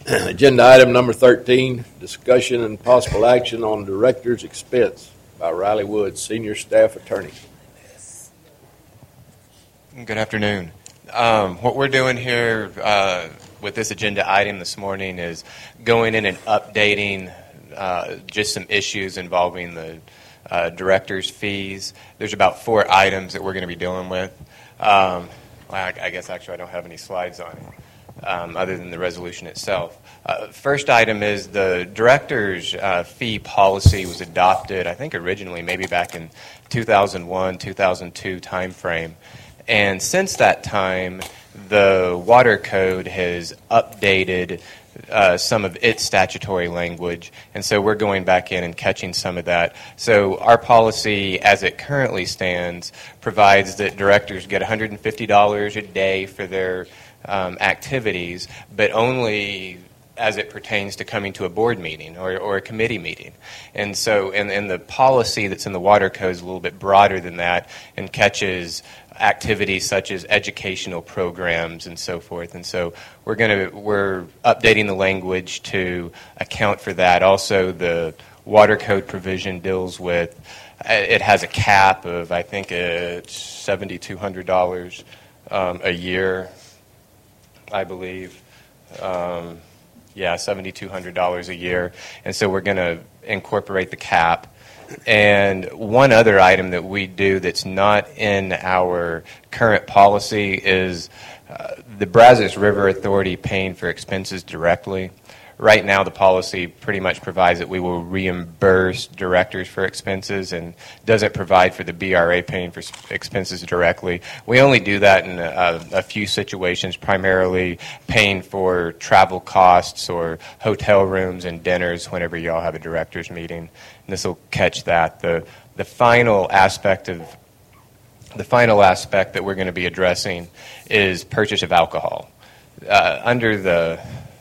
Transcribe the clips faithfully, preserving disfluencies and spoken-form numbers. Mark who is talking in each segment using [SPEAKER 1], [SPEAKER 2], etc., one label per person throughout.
[SPEAKER 1] Agenda item number thirteen, discussion and possible action on director's expense by Riley Woods, Senior Staff Attorney.
[SPEAKER 2] Good afternoon. Um, what we're doing here uh, with this agenda item this morning is going in and updating uh, just some issues involving the uh, director's fees. There's about four items that we're going to be dealing with. Um, well, I, I guess actually I don't have any slides on it um, other than the resolution itself. Uh, first item is the director's uh, fee policy was adopted, I think originally maybe back in two thousand one, two thousand two timeframe. And since that time, the Water Code has updated uh, some of its statutory language, and so we're going back in and catching some of that. So our policy, as it currently stands, provides that directors get one hundred fifty dollars a day for their um, activities, but only as it pertains to coming to a board meeting or, or a committee meeting. And so and, and the policy that's in the Water Code is a little bit broader than that and catches activities such as educational programs and so forth. And so we're going to we're updating the language to account for that. Also, the Water Code provision deals with it has a cap of I think it's seven thousand two hundred dollars um, a year, I believe. Um, yeah, seven thousand two hundred dollars a year. And so we're going to incorporate the cap. And one other item that we do that's not in our current policy is uh, the Brazos River Authority paying for expenses directly. Right now, the policy pretty much provides that we will reimburse directors for expenses and doesn't provide for the B R A paying for expenses directly. We only do that in a, a few situations, primarily paying for travel costs or hotel rooms and dinners whenever y'all have a directors meeting. And this will catch that. The the final aspect of the final aspect that we're going to be addressing is purchase of alcohol. Uh, under the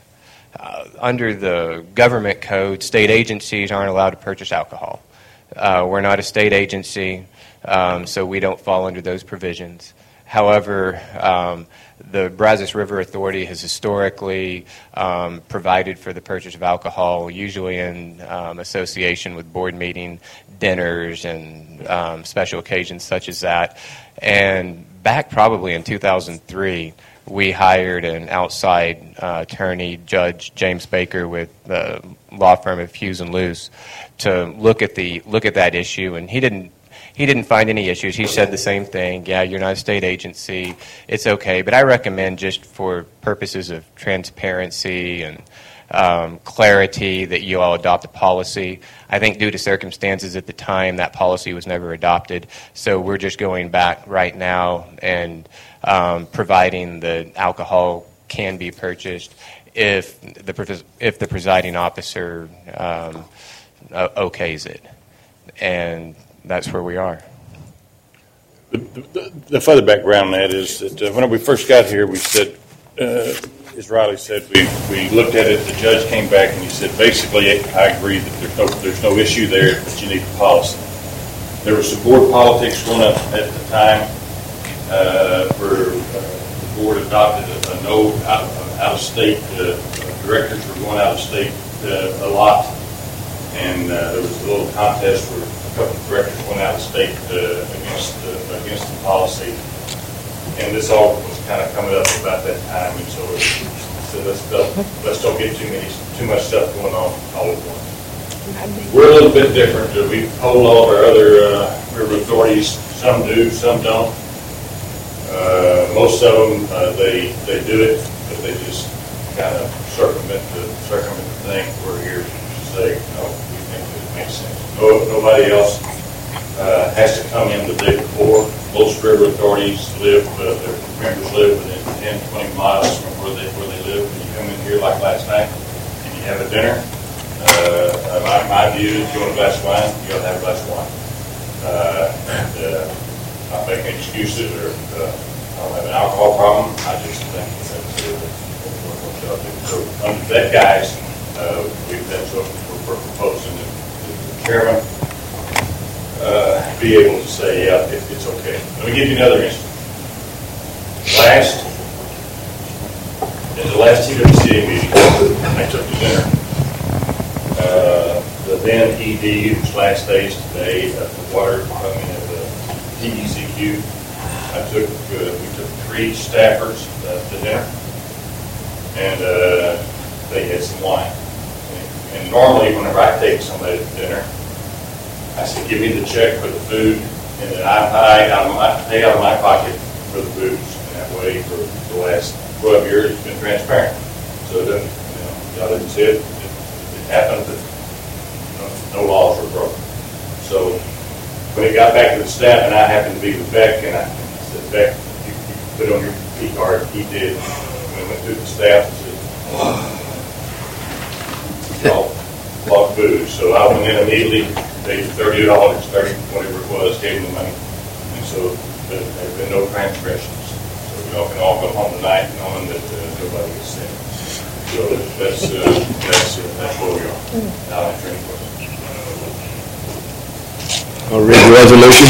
[SPEAKER 2] Uh, under the government code, state agencies aren't allowed to purchase alcohol. Uh, we're not a state agency, um, so we don't fall under those provisions. However, um, the Brazos River Authority has historically um, provided for the purchase of alcohol, usually in um, association with board meeting dinners and um, special occasions such as that. And back probably in two thousand three, we hired an outside uh, attorney, Judge James Baker, with the law firm of Hughes and Luce, to look at the look at that issue, and he didn't he didn't find any issues. He said the same thing. Yeah, you're not a state agency; it's okay. But I recommend, just for purposes of transparency and um, clarity, that you all adopt a policy. I think due to circumstances at the time, that policy was never adopted. So we're just going back right now and Um, providing the alcohol can be purchased if the if the presiding officer um, uh, okays it, and that's where we are.
[SPEAKER 3] The, the, the further background on that is that uh, when we first got here, we said, uh, as Riley said, we, we looked at it. The judge came back and he said, basically, I agree that there's no there's no issue there, but you need the policy. There was some board politics going up at the time. Uh, for uh, the board adopted a, a no out, out of state uh, directors were going out of state uh, a lot, and uh, there was a little contest where a couple of directors went out of state uh, against the, against the policy, and this all was kind of coming up about that time, and so, so let's don't, let's don't get too many too much stuff going on all at once. We're a little bit different. We hold all of our other uh, river authorities. Some do, some don't. Uh, most of them, uh, they they do it, but they just kind of circumvent the circumvent the thing. We're here to say, no, we think that it makes sense. No, nobody else uh, has to come in the day before. Most river authorities live, uh, their members live within ten, twenty miles from where they where they live. When you come in here like last night and you have a dinner, uh, my, my view is you want a glass of wine, you ought to have a glass of wine. Uh, and, uh, not making excuses or uh, I don't have an alcohol problem. I just think that's uh, what y'all do. So under that, guys, uh, we, that's what we're, we're proposing that the chairman uh, be able to say, yeah, it, it's okay. Let me give you another instance. Last, in the last T W C A meeting, I took to dinner. Uh, the then E D, whose last day is today, of the water, I mean, of the T E C Q, I took, uh, we took three staffers uh, to dinner, and uh, they had some wine. And normally, whenever I take somebody to dinner, I said, give me the check for the food, and then I pay out of my, pay out of my pocket for the booze. And that way, for the last twelve years, it's been transparent. So it doesn't, you know, y'all didn't see it. It, it happened, but no, no laws were broken. So when it got back to the staff, and I happened to be with Beck, and I said, Beck, you, you put on your P card. He did. When we went through the staff, I said, y'all bought booze. So I went in immediately. Paid thirty dollars, thirty, whatever it was, gave them the money. And so there have been no transgressions. So we all can all go home tonight knowing that uh, nobody is sinned. So that's, uh, that's, uh, that's where we are. Now answer any questions.
[SPEAKER 1] I'll read the resolution.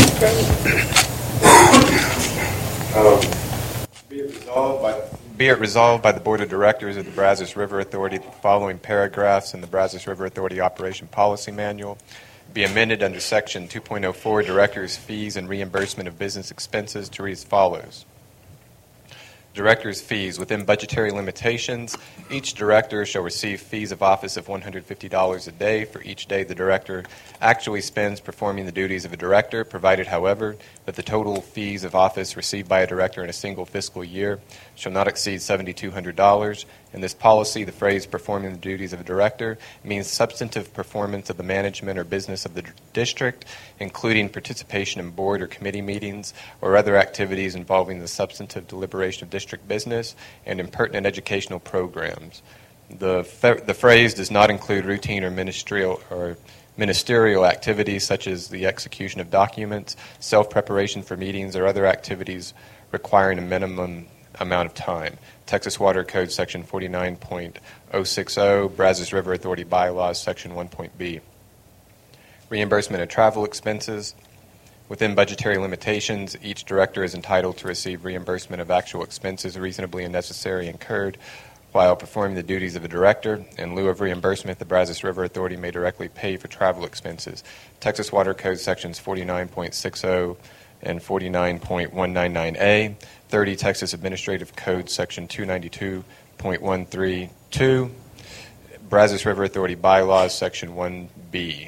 [SPEAKER 2] Um, be it resolved by Be it resolved by the Board of Directors of the Brazos River Authority that the following paragraphs in the Brazos River Authority Operation Policy Manual be amended under Section two point oh four, Directors' Fees and Reimbursement of Business Expenses, to read as follows. Directors' fees. Within budgetary limitations, each director shall receive fees of office of one hundred fifty dollars a day for each day the director actually spends performing the duties of a director, provided, however, that the total fees of office received by a director in a single fiscal year shall not exceed seven thousand two hundred dollars. In this policy, the phrase performing the duties of a director means substantive performance of the management or business of the district, including participation in board or committee meetings or other activities involving the substantive deliberation of district business and in pertinent educational programs. The, the phrase does not include routine or ministerial or ministerial activities such as the execution of documents, self-preparation for meetings, or other activities requiring a minimum amount of time. Texas Water Code Section forty-nine point oh six oh, Brazos River Authority Bylaws Section one point B. Reimbursement of travel expenses. Within budgetary limitations, each director is entitled to receive reimbursement of actual expenses reasonably and necessary incurred while performing the duties of a director. In lieu of reimbursement, the Brazos River Authority may directly pay for travel expenses. Texas Water Code Sections forty-nine point six oh and forty-nine point one ninety-nine A, thirty Texas Administrative Code Section two ninety-two point one thirty-two, Brazos River Authority Bylaws Section one B.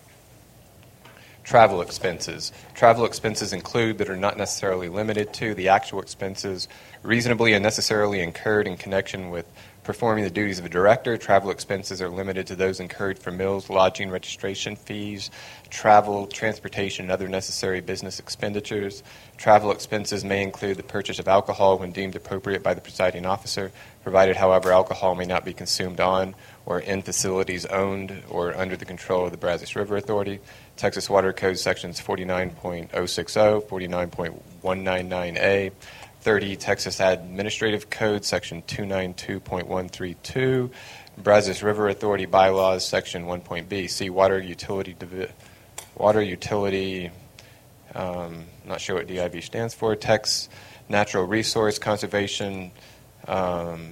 [SPEAKER 2] Travel expenses. Travel expenses include, but are not necessarily limited to, the actual expenses reasonably and necessarily incurred in connection with performing the duties of a director. Travel expenses are limited to those incurred for meals, lodging, registration fees, travel, transportation, and other necessary business expenditures. Travel expenses may include the purchase of alcohol when deemed appropriate by the presiding officer, provided, however, alcohol may not be consumed on or in facilities owned or under the control of the Brazos River Authority. Texas Water Code Sections forty-nine point oh six oh, forty-nine point one ninety-nine A, thirty Texas Administrative Code Section two ninety-two point one thirty-two, Brazos River Authority Bylaws Section one point B. See Water Utility Divi- Water Utility. Um, not sure what D I V stands for. Tex Natural Resource Conservation. Um,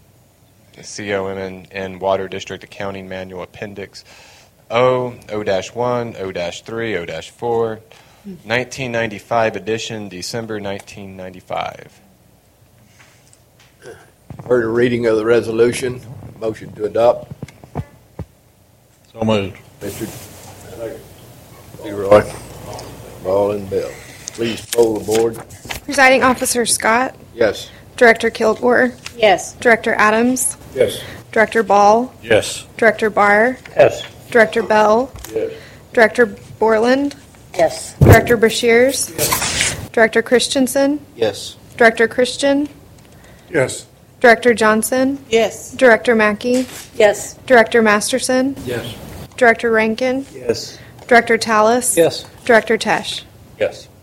[SPEAKER 2] C O M N N Water District Accounting Manual Appendix O, O one, O three, O four, nineteen ninety-five edition, December nineteen ninety-five.
[SPEAKER 1] Heard a reading of the resolution. Motion to adopt.
[SPEAKER 4] So moved.
[SPEAKER 1] Mister Leroy. Ball and Bill. Please poll the board.
[SPEAKER 5] Presiding Officer Scott.
[SPEAKER 1] Yes.
[SPEAKER 5] Director Kilgore.
[SPEAKER 6] Yes.
[SPEAKER 5] Director Adams.
[SPEAKER 1] Yes.
[SPEAKER 5] Director Ball.
[SPEAKER 4] Yes.
[SPEAKER 5] Director Barr.
[SPEAKER 4] Yes.
[SPEAKER 5] Director Bell.
[SPEAKER 1] Yes.
[SPEAKER 5] Director Borland.
[SPEAKER 6] Yes.
[SPEAKER 5] Director Brashears. Yes. Director Christensen.
[SPEAKER 1] Yes.
[SPEAKER 5] Director Christian.
[SPEAKER 4] Yes.
[SPEAKER 5] Director Johnson.
[SPEAKER 6] Yes.
[SPEAKER 5] Director Mackey.
[SPEAKER 6] Yes.
[SPEAKER 5] Director Masterson.
[SPEAKER 1] Yes.
[SPEAKER 5] Director Rankin.
[SPEAKER 4] Yes.
[SPEAKER 5] Director Tallis.
[SPEAKER 4] Yes.
[SPEAKER 5] Director Tesh.
[SPEAKER 4] Yes.